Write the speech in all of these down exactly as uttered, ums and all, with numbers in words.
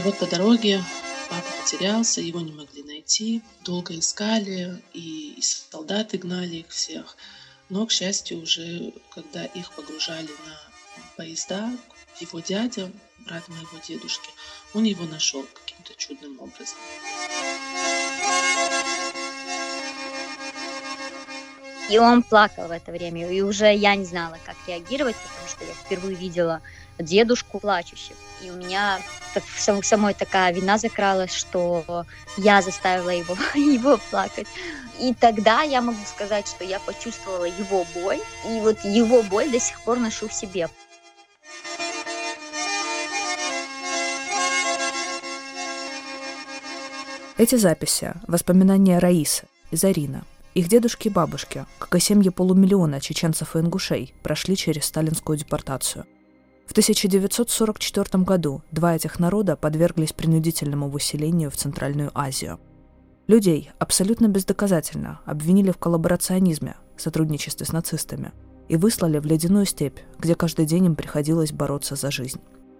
вот по дороге папа потерялся, его не могли найти. Долго искали, и солдаты гнали их всех. Но, к счастью, уже когда их погружали на поезда, его дядя, брат моего дедушки, он его нашел каким-то чудным образом. И он плакал в это время, и уже я не знала, как реагировать, потому что я впервые видела дедушку плачущим. И у меня так, самой такая вина закралась, что я заставила его, его плакать. И тогда я могу сказать, что я почувствовала его боль, и вот его боль до сих пор ношу в себе. Эти записи – воспоминания Раисы и Зарина. Их дедушки и бабушки, как и семьи полумиллиона чеченцев и ингушей, прошли через сталинскую депортацию. В тысяча девятьсот сорок четвёртом году два этих народа подверглись принудительному выселению в Центральную Азию. Людей абсолютно бездоказательно обвинили в коллаборационизме, сотрудничестве с нацистами, и выслали в ледяную степь, где каждый день им приходилось бороться за жизнь.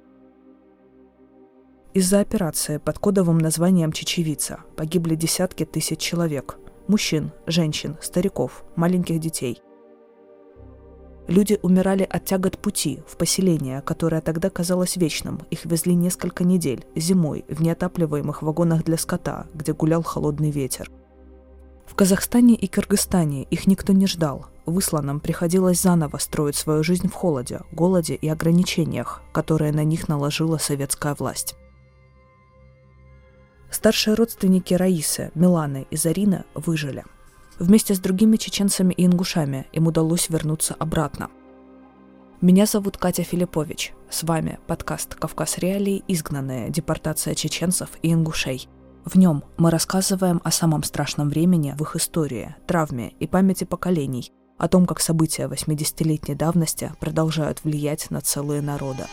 Из-за операции под кодовым названием «Чечевица» погибли десятки тысяч человек – мужчин, женщин, стариков, маленьких детей. Люди умирали от тягот пути в поселение, которое тогда казалось вечным. Их везли несколько недель, зимой, в неотапливаемых вагонах для скота, где гулял холодный ветер. В Казахстане и Кыргызстане их никто не ждал. Высланным приходилось заново строить свою жизнь в холоде, голоде и ограничениях, которые на них наложила советская власть. Старшие родственники Раисы, Миланы и Зарины выжили. Вместе с другими чеченцами и ингушами им удалось вернуться обратно. Меня зовут Катя Филиппович. С вами подкаст «Кавказ Реалии. Изгнанные. Депортация чеченцев и ингушей». В нем мы рассказываем о самом страшном времени в их истории, травме и памяти поколений, о том, как события восьмидесятилетней давности продолжают влиять на целые народы.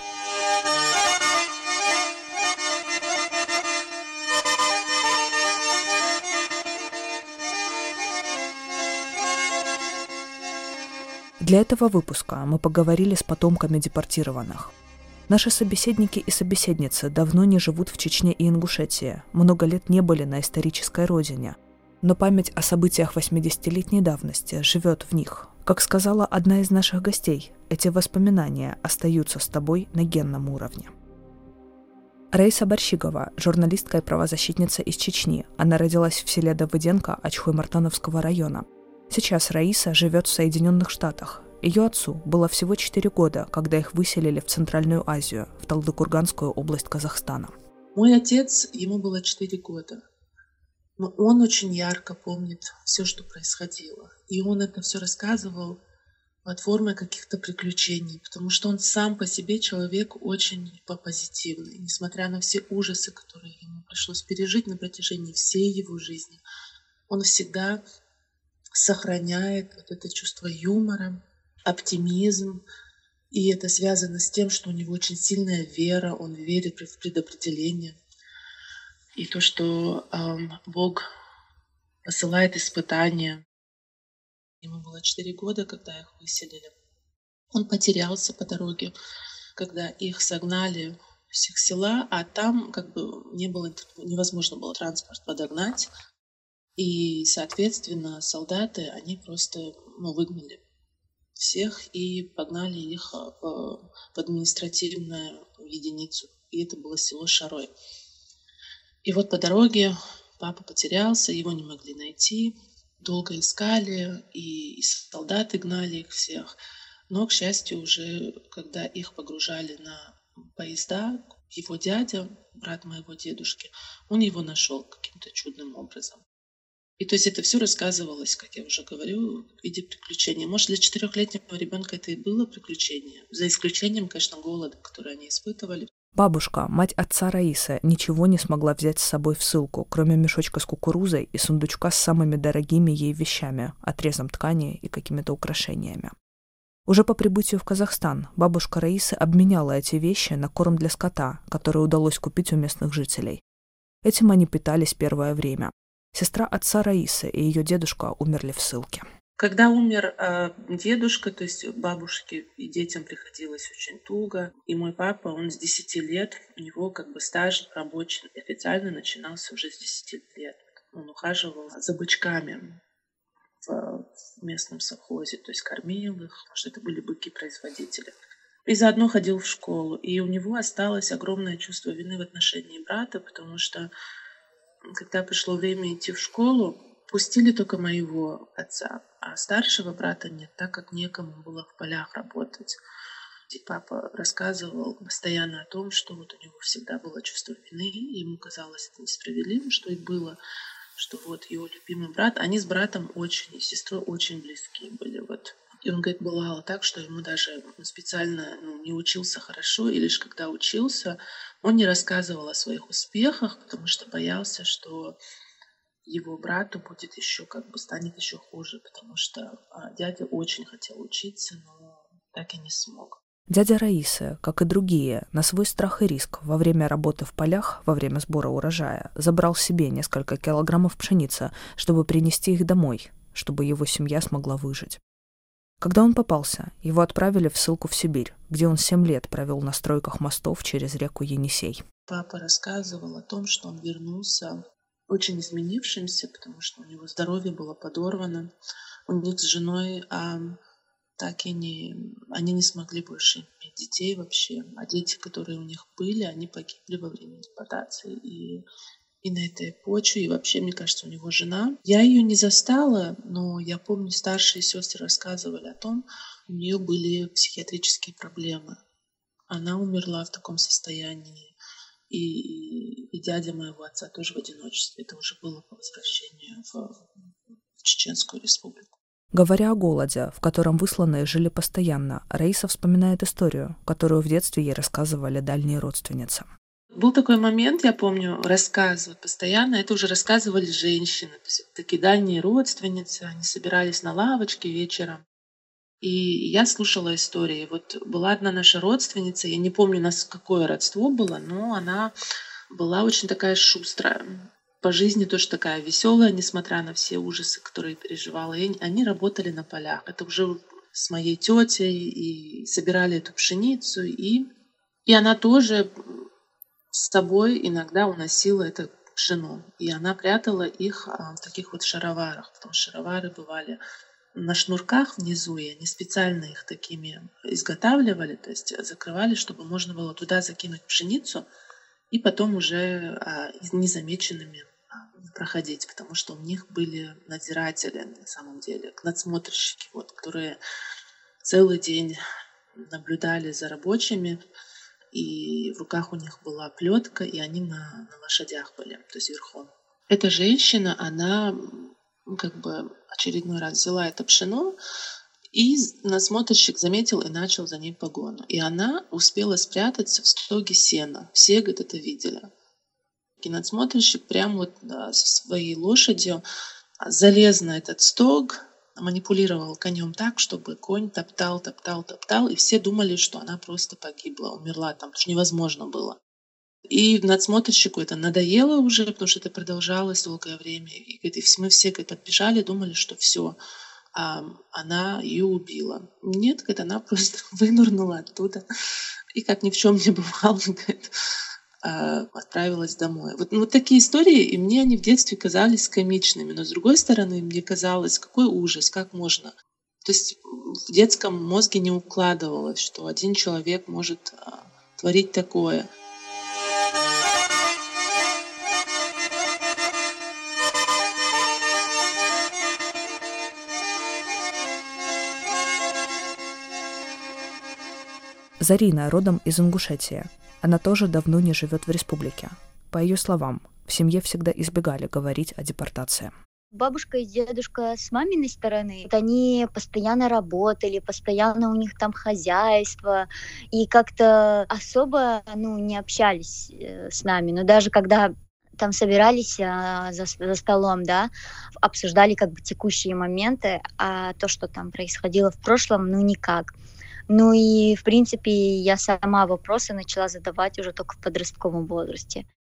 Для этого выпуска мы поговорили с потомками депортированных. Наши собеседники и собеседницы давно не живут в Чечне и Ингушетии, много лет не были на исторической родине, но память о событиях восьмидесятилетней давности живет в них. Как сказала одна из наших гостей, эти воспоминания остаются с тобой на генном уровне. Раиса Борщигова – журналистка и правозащитница из Чечни. Она родилась в селе Давыденко Ачхой-Мартановского района. Сейчас Раиса живет в Соединенных Штатах. Ее отцу было всего четыре года, когда их выселили в Центральную Азию, в Талдыкурганскую область Казахстана. Мой отец, ему было четыре года. Но он очень ярко помнит все, что происходило. И он это все рассказывал под формой каких-то приключений, потому что он сам по себе человек очень позитивный. Несмотря на все ужасы, которые ему пришлось пережить на протяжении всей его жизни, он всегда сохраняет вот это чувство юмора, оптимизм. И это связано с тем, что у него очень сильная вера, он верит в предопределение. И то, что эм, Бог посылает испытания. Ему было четыре года, когда их выселили. Он потерялся по дороге, когда их согнали с их села, а там как бы не было, невозможно было транспорт подогнать. И, соответственно, солдаты, они просто ну, выгнали всех и погнали их в, в административную единицу. И это было село Шарой. И вот по дороге папа потерялся, его не могли найти. Долго искали, и, и солдаты гнали их всех. Но, к счастью, уже когда их погружали на поезда, его дядя, брат моего дедушки, он его нашел каким-то чудным образом. И то есть это все рассказывалось, как я уже говорю, в виде приключения. Может, для четырехлетнего ребенка это и было приключение, за исключением, конечно, голода, который они испытывали. Бабушка, мать отца Раисы, ничего не смогла взять с собой в ссылку, кроме мешочка с кукурузой и сундучка с самыми дорогими ей вещами, отрезом ткани и какими-то украшениями. Уже по прибытию в Казахстан бабушка Раисы обменяла эти вещи на корм для скота, который удалось купить у местных жителей. Этим они питались первое время. Сестра отца Раисы и ее дедушка умерли в ссылке. Когда умер э, дедушка, то есть бабушке и детям приходилось очень туго. И мой папа, он с десяти лет, у него как бы стаж рабочий официально начинался уже с десяти лет. Он ухаживал за бычками в, в местном совхозе, то есть кормил их, потому что это были быки-производители. И заодно ходил в школу. И у него осталось огромное чувство вины в отношении брата, потому что когда пришло время идти в школу, пустили только моего отца, а старшего брата нет, так как некому было в полях работать. И папа рассказывал постоянно о том, что вот у него всегда было чувство вины, и ему казалось это несправедливым, что и было, что вот его любимый брат, они с братом очень, и с сестрой очень близкие были. Вот. И он говорит, бывало так, что ему даже специально ну, не учился хорошо, и лишь когда учился, он не рассказывал о своих успехах, потому что боялся, что его брату будет еще, как бы станет еще хуже, потому что а, дядя очень хотел учиться, но так и не смог. Дядя Раисы, как и другие, на свой страх и риск во время работы в полях, во время сбора урожая, забрал себе несколько килограммов пшеницы, чтобы принести их домой, чтобы его семья смогла выжить. Когда он попался, его отправили в ссылку в Сибирь, где он семь лет провел на стройках мостов через реку Енисей. Папа рассказывал о том, что он вернулся очень изменившимся, потому что у него здоровье было подорвано. У них с женой а, так и не... Они не смогли больше иметь детей вообще. А дети, которые у них были, они погибли во время депортации. И, и на этой почве, и вообще, мне кажется, у него жена. Я ее не застала, но я помню, старшие сестры рассказывали о том, у нее были психиатрические проблемы. Она умерла в таком состоянии. И, и, и дядя моего отца тоже в одиночестве. Это уже было по возвращению в, в Чеченскую республику. Говоря о голоде, в котором высланные жили постоянно, Раиса вспоминает историю, которую в детстве ей рассказывали дальние родственницы. Был такой момент, я помню, рассказывают постоянно. Это уже рассказывали женщины. То есть такие дальние родственницы. Они собирались на лавочке вечером. И я слушала истории. Вот была одна наша родственница, я не помню, у нас какое родство было, но она была очень такая шустрая. По жизни тоже такая веселая, несмотря на все ужасы, которые переживала. И они работали на полях. Это уже с моей тетей, и собирали эту пшеницу. И, и она тоже с собой иногда уносила это пшено. И она прятала их в таких вот шароварах, потому что шаровары бывали на шнурках внизу, и они специально их такими изготавливали, то есть закрывали, чтобы можно было туда закинуть пшеницу и потом уже а, незамеченными а, проходить, потому что у них были надзиратели, на самом деле, надсмотрщики, вот, которые целый день наблюдали за рабочими, и в руках у них была плетка, и они на, на лошадях были, то есть верхом. Эта женщина, она как бы очередной раз взяла это пшено, и надсмотрщик заметил и начал за ней погону. И она успела спрятаться в стоге сена. Все, говорит, это видели. И надсмотрщик прямо вот да, со своей лошадью залез на этот стог, манипулировал конем так, чтобы конь топтал, топтал, топтал, и все думали, что она просто погибла, умерла там, потому что невозможно было. И надсмотрщику это надоело уже, потому что это продолжалось долгое время. И, говорит, и мы все говорит, подбежали, думали, что все, а она ее убила. Нет, говорит, она просто вынырнула оттуда. И как ни в чем не бывало, говорит, отправилась домой. Вот, ну, вот такие истории, и мне они в детстве казались комичными. Но с другой стороны, мне казалось, какой ужас, как можно. То есть в детском мозге не укладывалось, что один человек может а, творить такое. Зарина родом из Ингушетии. Она тоже давно не живет в республике. По ее словам, в семье всегда избегали говорить о депортации. Бабушка и дедушка с маминой стороны, вот они постоянно работали, постоянно у них там хозяйство, и как-то особо ну, не общались с нами. Но даже когда там собирались а, за, за столом, да, обсуждали как бы текущие моменты, а то, что там происходило в прошлом, ну никак. Ну и, в принципе, я сама вопросы начала задавать уже только в подростковом возрасте.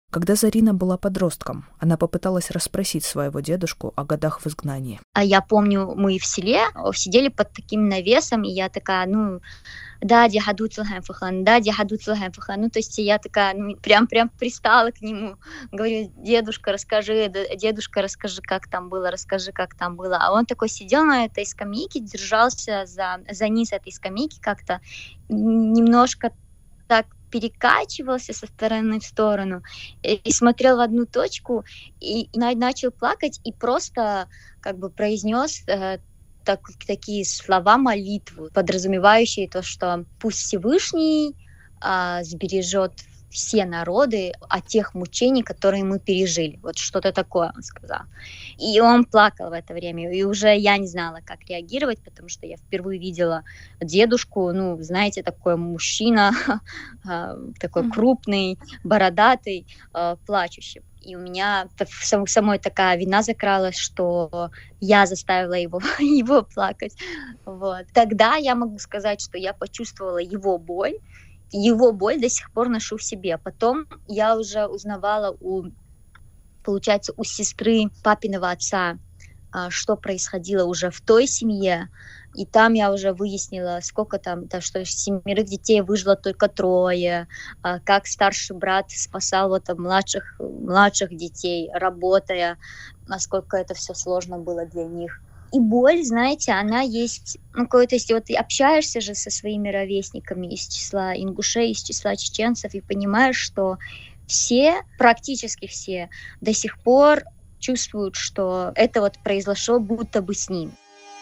Когда Зарина была подростком, она попыталась расспросить своего дедушку о годах в изгнании. А я помню, мы в селе сидели под таким навесом, и я такая, ну, да, дяду Цилхайм Фахан, да, дяду Цилхайм Фахан. Ну, то есть я такая, ну, прям, прям пристала к нему, говорю, дедушка, расскажи, дедушка, расскажи, как там было, расскажи, как там было. А он такой сидел на этой скамейке, держался за, за низ этой скамейки как-то, немножко так перекачивался со стороны в сторону и, и смотрел в одну точку и, и начал плакать и просто как бы произнес э, так, такие слова молитвы, подразумевающие то, что пусть Всевышний э, сбережет все народы от тех мучений, которые мы пережили. Вот что-то такое он сказал. И он плакал в это время. И уже я не знала, как реагировать, потому что я впервые видела дедушку, ну, знаете, такой мужчина, такой крупный, бородатый, плачущий. И у меня самой такая вина закралась, что я заставила его, его плакать. Вот. Тогда я могу сказать, что я почувствовала его боль, его боль до сих пор ношу в себе. Потом я уже узнавала у, получается, у сестры папиного отца, что происходило уже в той семье. И там я уже выяснила, сколько там, то, что из семерых детей выжило только трое, как старший брат спасал вот, младших, младших детей, работая, насколько это все сложно было для них. И боль, знаете, она есть, ну, то есть вот общаешься же со своими ровесниками из числа ингушей, из числа чеченцев, и понимаешь, что все, практически все, до сих пор чувствуют, что это вот произошло будто бы с ним.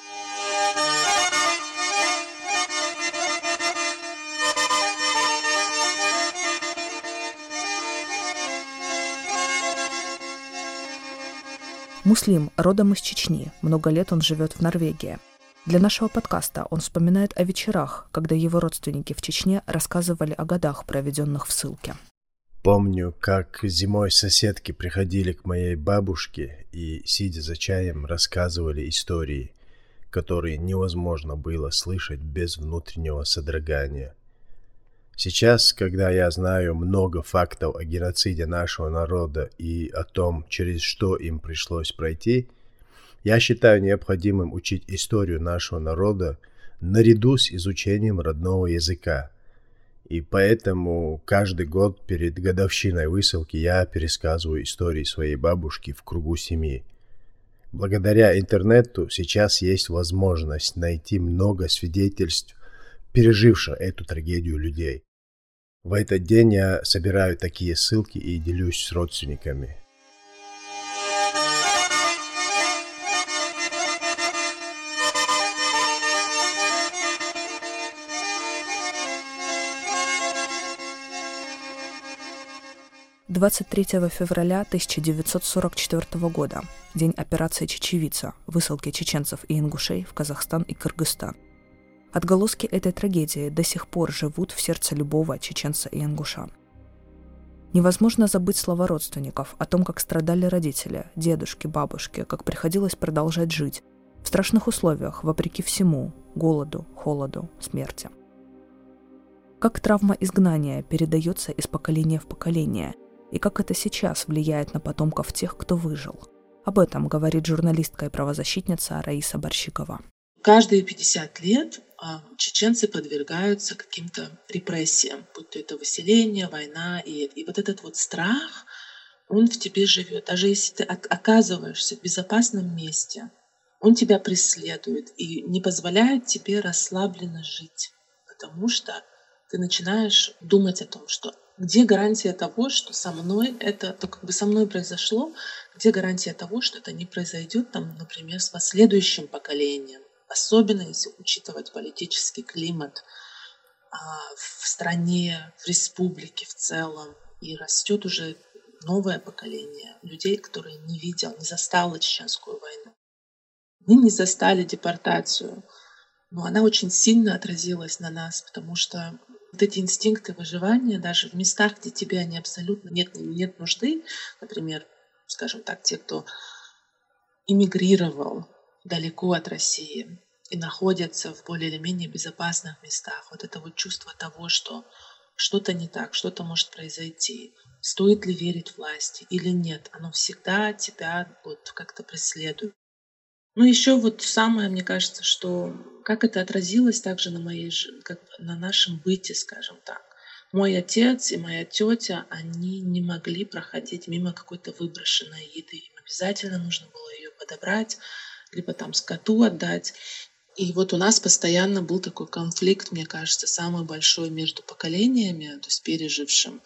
Муслим родом из Чечни, много лет он живет в Норвегии. Для нашего подкаста он вспоминает о вечерах, когда его родственники в Чечне рассказывали о годах, проведенных в ссылке. Помню, как зимой соседки приходили к моей бабушке и, сидя за чаем, рассказывали истории, которые невозможно было слышать без внутреннего содрогания. Сейчас, когда я знаю много фактов о геноциде нашего народа и о том, через что им пришлось пройти, я считаю необходимым учить историю нашего народа наряду с изучением родного языка. И поэтому каждый год перед годовщиной высылки я пересказываю истории своей бабушки в кругу семьи. Благодаря интернету сейчас есть возможность найти много свидетельств переживших эту трагедию людей. В этот день я собираю такие ссылки и делюсь с родственниками. двадцать третьего февраля тысяча девятьсот сорок четвёртого года, день операции «Чечевица», высылки чеченцев и ингушей в Казахстан и Кыргызстан. Отголоски этой трагедии до сих пор живут в сердце любого чеченца и ингуша. Невозможно забыть слова родственников о том, как страдали родители, дедушки, бабушки, как приходилось продолжать жить в страшных условиях, вопреки всему – голоду, холоду, смерти. Как травма изгнания передается из поколения в поколение, и как это сейчас влияет на потомков тех, кто выжил. Об этом говорит журналистка и правозащитница Раиса Борщикова. Каждые пятьдесят лет чеченцы подвергаются каким-то репрессиям, будь то это выселение, война, и, и вот этот вот страх, он в тебе живет. Даже если ты оказываешься в безопасном месте, он тебя преследует и не позволяет тебе расслабленно жить, потому что ты начинаешь думать о том, что где гарантия того, что со мной это, то как бы со мной произошло, где гарантия того, что это не произойдет, там, например, с последующим поколением. Особенно если учитывать политический климат а, в стране, в республике в целом. И растет уже новое поколение людей, которые не видел, не застало Чеченскую войну. Они не застали депортацию. Но она очень сильно отразилась на нас, потому что вот эти инстинкты выживания, даже в местах, где тебе они абсолютно нет, нет нужды, например, скажем так, те, кто эмигрировал далеко от России и находятся в более или менее безопасных местах. Вот это вот чувство того, что что-то не так, что-то может произойти. Стоит ли верить власти или нет? Оно всегда тебя вот как-то преследует. Ну, еще вот самое, мне кажется, что как это отразилось также на моей, жи- как бы на нашем быте, скажем так. Мой отец и моя тетя, они не могли проходить мимо какой-то выброшенной еды. Им обязательно нужно было ее подобрать, либо там скоту отдать. И вот у нас постоянно был такой конфликт, мне кажется, самый большой между поколениями, то есть пережившим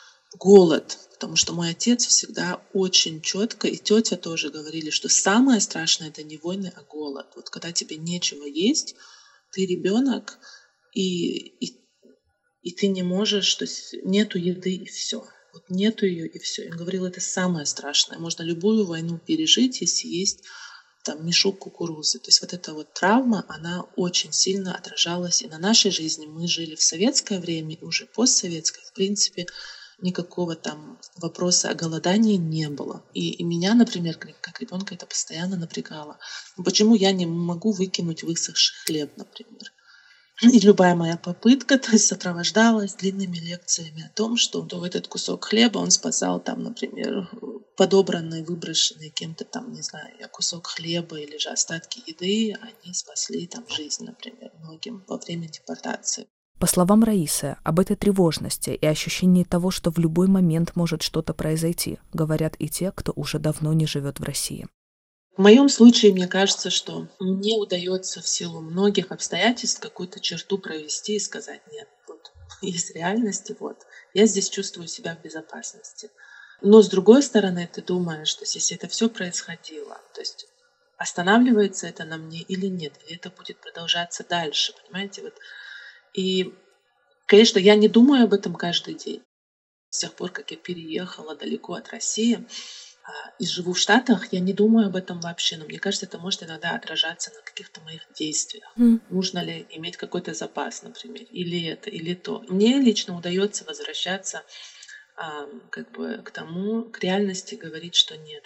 голод, потому что мой отец всегда очень четко, и тетя тоже говорили, что самое страшное — это не войны, а голод. Вот когда тебе нечего есть, ты ребенок, и, и, и ты не можешь, то есть нету еды, и все. Вот нету ее, и все. Он говорил, это самое страшное. Можно любую войну пережить, если есть там мешок кукурузы. То есть вот эта вот травма, она очень сильно отражалась и на нашей жизни. Мы жили в советское время, и уже постсоветское, в принципе, никакого там вопроса о голодании не было. И, и меня, например, как, как ребенка это постоянно напрягало. Ну, почему я не могу выкинуть высохший хлеб, например? И любая моя попытка, то есть, сопровождалась длинными лекциями о том, что то этот кусок хлеба, он спасал там, например, подобранные, выброшенные кем-то там, не знаю, кусок хлеба или же остатки еды, они спасли там жизнь, например, многим во время депортации. По словам Раисы, об этой тревожности и ощущении того, что в любой момент может что-то произойти, говорят и те, кто уже давно не живет в России. В моем случае, мне кажется, что мне удается в силу многих обстоятельств какую-то черту провести и сказать: нет, вот есть реальность, и вот я здесь чувствую себя в безопасности. Но с другой стороны, ты думаешь, что если это все происходило, то есть останавливается это на мне или нет, или это будет продолжаться дальше, понимаете? Вот. И, конечно, я не думаю об этом каждый день. С тех пор, как я переехала далеко от России и живу в Штатах, я не думаю об этом вообще. Но мне кажется, это может иногда отражаться на каких-то моих действиях. Mm. Нужно ли иметь какой-то запас, например, или это, или то. Мне лично удается возвращаться а, как бы к тому, к реальности, говорить, что нет.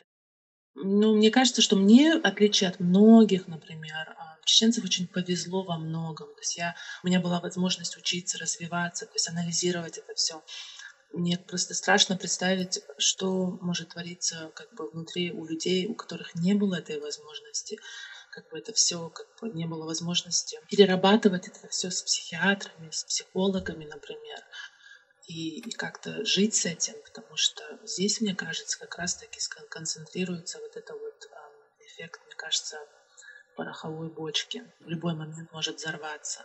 Ну, мне кажется, что мне, в отличие от многих, например, чеченцев, очень повезло во многом. То есть я, у меня была возможность учиться, развиваться, то есть анализировать это все. Мне просто страшно представить, что может твориться как бы внутри у людей, у которых не было этой возможности. Как бы это все, как бы не было возможности перерабатывать это все с психиатрами, с психологами, например. И, и как-то жить с этим, потому что здесь, мне кажется, как раз-таки концентрируется вот это вот э, эффект, мне кажется, пороховой бочки. В любой момент может взорваться.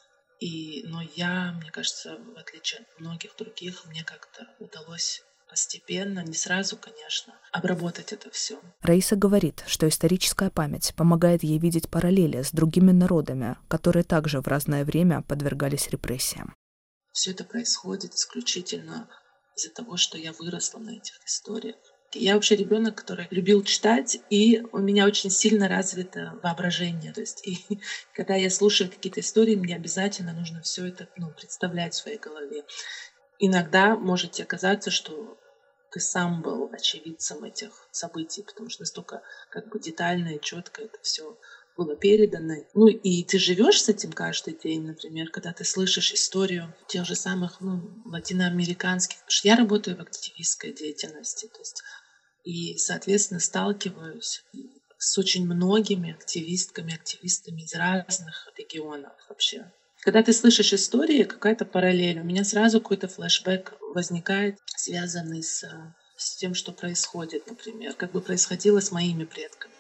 И, но я, мне кажется, в отличие от многих других, мне как-то удалось постепенно, не сразу, конечно, обработать это все. Раиса говорит, что историческая память помогает ей видеть параллели с другими народами, которые также в разное время подвергались репрессиям. Все это происходит исключительно из-за того, что я выросла на этих историях. Я вообще ребенок, который любил читать, и у меня очень сильно развито воображение. То есть, и когда я слушаю какие-то истории, мне обязательно нужно все это ну, представлять в своей голове. Иногда может оказаться, что ты сам был очевидцем этих событий, потому что настолько как бы детально и четко это все было передано. Ну и ты живешь с этим каждый день, например, когда ты слышишь историю тех же самых ну, латиноамериканских. Потому что я работаю в активистской деятельности, то есть и, соответственно, сталкиваюсь с очень многими активистками, активистами из разных регионов вообще. Когда ты слышишь истории, какая-то параллель, у меня сразу какой-то флешбэк возникает, связанный с, с тем, что происходит, например, как бы происходило с моими предками.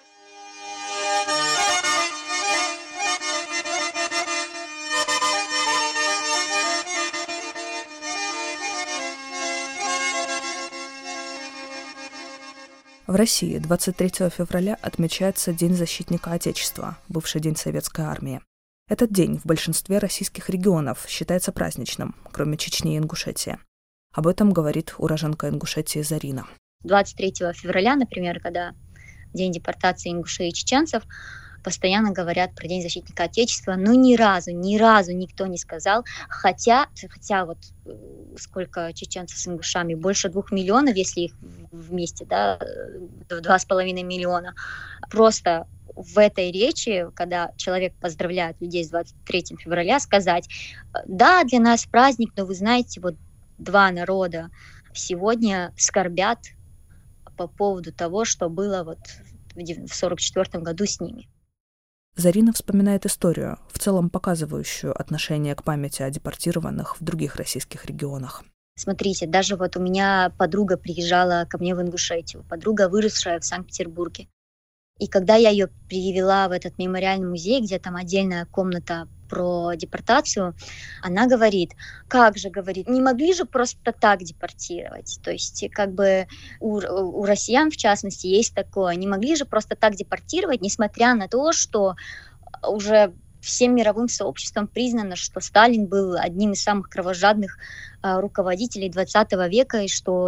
В России двадцать третьего февраля отмечается День защитника Отечества, бывший День Советской Армии. Этот день в большинстве российских регионов считается праздничным, кроме Чечни и Ингушетии. Об этом говорит уроженка Ингушетии Зарина. двадцать третьего февраля, например, когда День депортации ингушей и чеченцев, постоянно говорят про День защитника Отечества, но ни разу, ни разу никто не сказал, хотя, хотя вот сколько чеченцев с ингушами, больше двух миллионов, если их вместе, да, два с половиной миллиона, просто в этой речи, когда человек поздравляет людей с двадцать третьим февраля, сказать: да, для нас праздник, но вы знаете, вот два народа сегодня скорбят по поводу того, что было вот в сорок четвёртом году с ними. Зарина вспоминает историю, в целом показывающую отношение к памяти о депортированных в других российских регионах. Смотрите, даже вот у меня подруга приезжала ко мне в Ингушетию, подруга, выросшая в Санкт-Петербурге. И когда я ее привела в этот мемориальный музей, где там отдельная комната про депортацию, она говорит, как же, говорит, не могли же просто так депортировать. То есть как бы у, у россиян, в частности, есть такое, не могли же просто так депортировать, несмотря на то, что уже всем мировым сообществом признано, что Сталин был одним из самых кровожадных э, руководителей двадцатого века, и что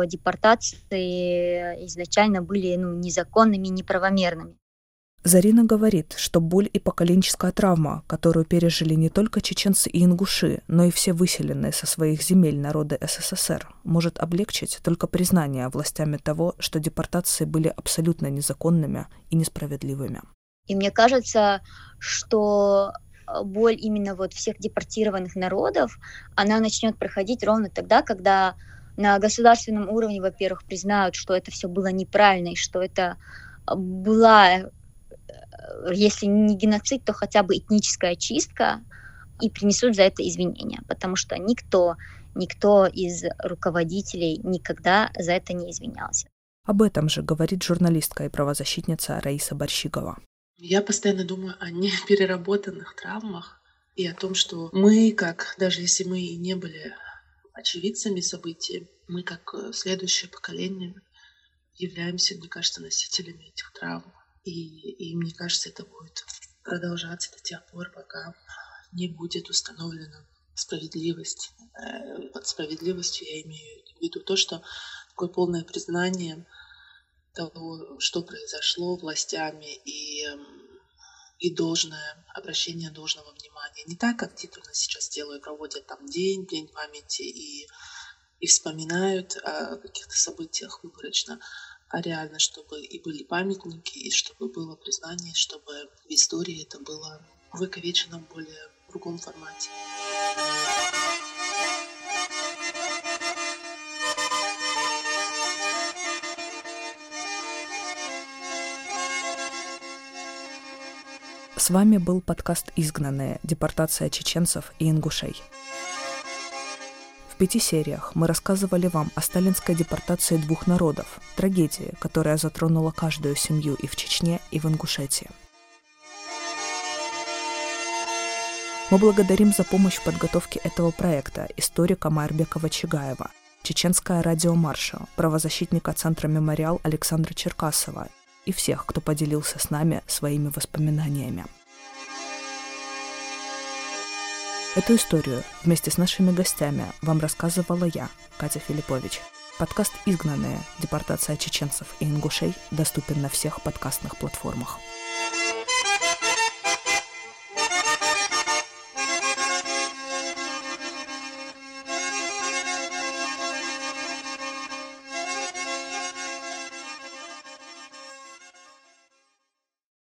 депортации изначально были ну, незаконными и неправомерными. Зарина говорит, что боль и поколенческая травма, которую пережили не только чеченцы и ингуши, но и все выселенные со своих земель народы СССР, может облегчить только признание властями того, что депортации были абсолютно незаконными и несправедливыми. И мне кажется, что боль именно вот всех депортированных народов, она начнет проходить ровно тогда, когда на государственном уровне, во-первых, признают, что это все было неправильно, и что это была, если не геноцид, то хотя бы этническая чистка, и принесут за это извинения, потому что никто, никто из руководителей никогда за это не извинялся. Об этом же говорит журналистка и правозащитница Раиса Борщигова. Я постоянно думаю о непереработанных травмах и о том, что мы, как даже если мы и не были очевидцами событий, мы, как следующее поколение, являемся, мне кажется, носителями этих травм. И, и мне кажется, это будет продолжаться до тех пор, пока не будет установлена справедливость. Под справедливостью я имею в виду то, что такое полное признание того, что произошло властями, и, и должное обращение должного внимания. Не так, как титульно сейчас делают, проводят там день, день памяти и, и вспоминают о каких-то событиях выборочно, а реально, чтобы и были памятники, и чтобы было признание, чтобы в истории это было выковечено в более другом формате. С вами был подкаст «Изгнанные. Депортация чеченцев и ингушей». В пяти сериях мы рассказывали вам о сталинской депортации двух народов, трагедии, которая затронула каждую семью и в Чечне, и в Ингушетии. Мы благодарим за помощь в подготовке этого проекта историка Майрбекова Чигаева, чеченская радиомарша, правозащитника Центра «Мемориал» Александра Черкасова и всех, кто поделился с нами своими воспоминаниями. Эту историю вместе с нашими гостями вам рассказывала я, Катя Филиппович. Подкаст «Изгнанные. Депортация чеченцев и ингушей» доступен на всех подкастных платформах.